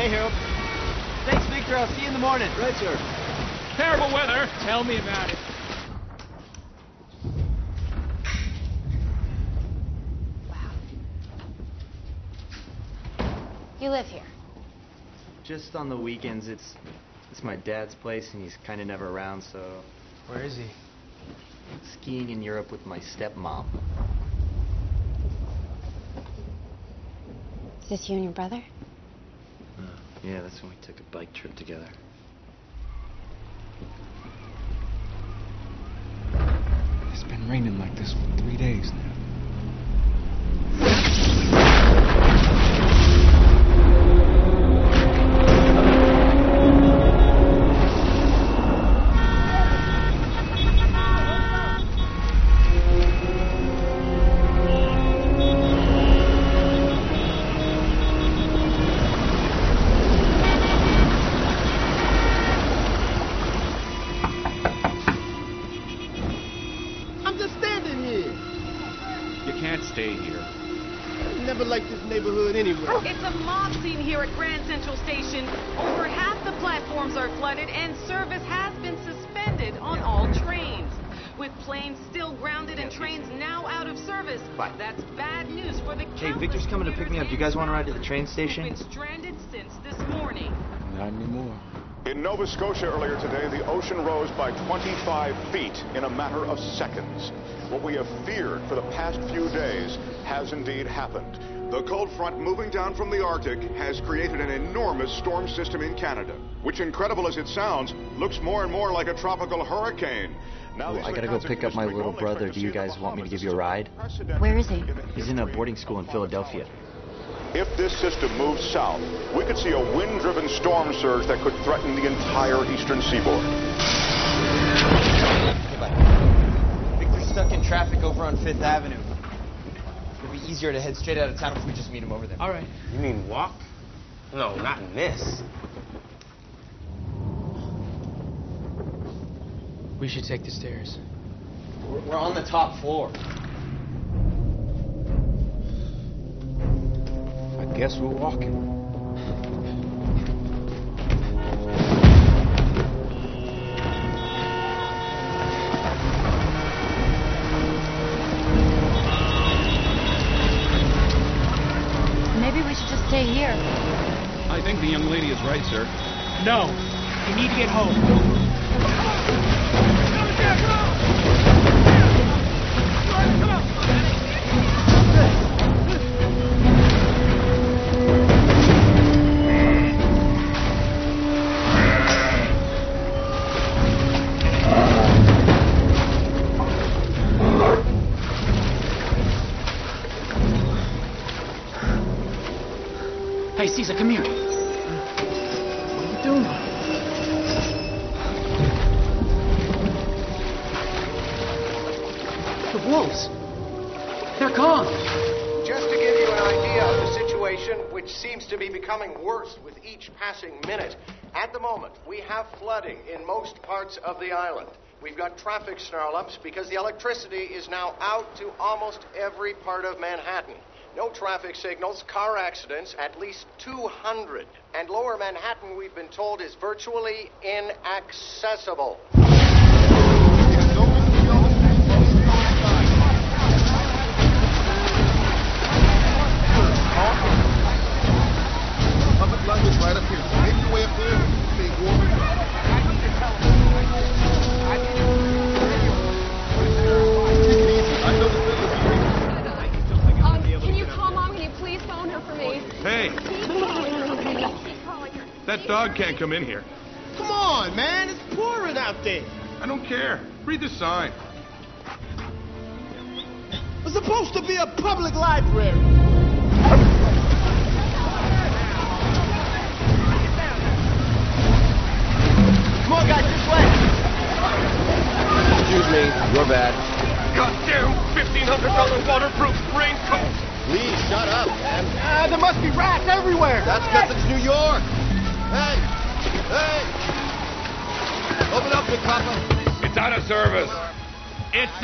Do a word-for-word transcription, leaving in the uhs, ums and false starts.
Hey, Harold. Thanks, Victor. I'll see you in the morning. Right, sir. Terrible weather. Tell me about it. Wow. You live here? Just on the weekends. It's it's my dad's place, and he's kind of never around, so... Where is he? Skiing in Europe with my stepmom. Is this you and your brother? Uh, yeah, that's when we took a bike trip together. It's been raining like this for three days now. Stay here. I never liked this neighborhood anyway. It's a mob scene here at Grand Central Station. Over half the platforms are flooded and service has been suspended on all trains. With planes still grounded and trains now out of service. Bye. That's bad news for the Hey, Victor's coming to pick me up. Do you guys want to ride to the train station? Who've been stranded since this morning. Not anymore. In Nova Scotia earlier today, the ocean rose by twenty-five feet in a matter of seconds. What we have feared for the past few days has indeed happened. The cold front moving down from the Arctic has created an enormous storm system in Canada, which, incredible as it sounds, looks more and more like a tropical hurricane. Now, Well, I gotta go pick up my little brother. Do you guys want me to give you a ride? Where is he? He's in a boarding school in Philadelphia. If this system moves south, we could see a wind-driven storm surge that could threaten the entire eastern seaboard. Okay, bye. Victor's stuck in traffic over on Fifth Avenue. It'd be easier to head straight out of town if we just meet him over there. All right. You mean walk? No, not in this. We should take the stairs. We're, we're on the top floor. I guess we're walking. Maybe we should just stay here. I think the young lady is right, sir. No. We need to get home. Hey, Caesar, come here. What are you doing? The wolves. They're gone. Just to give you an idea of the situation, which seems to be becoming worse with each passing minute, at the moment, we have flooding in most parts of the island. We've got traffic snarl-ups because the electricity is now out to almost every part of Manhattan. No traffic signals, car accidents, at least two hundred. And lower Manhattan, we've been told, is virtually inaccessible. Public language right up here. So make your way up there and say, take it easy. I know the Can you call Mom? Can you please phone her for me? Hey, that dog can't come in here. Come on, man. It's pouring out there. I don't care. Read the sign. It's supposed to be a public library. Come on, guys, this way. Excuse me. You're bad. Goddamn fifteen hundred dollar waterproof raincoat. Please, shut up, man. Ah, there must be rats everywhere. That's because it's New York. Hey, hey. Open up, big papa. It's out of service. It's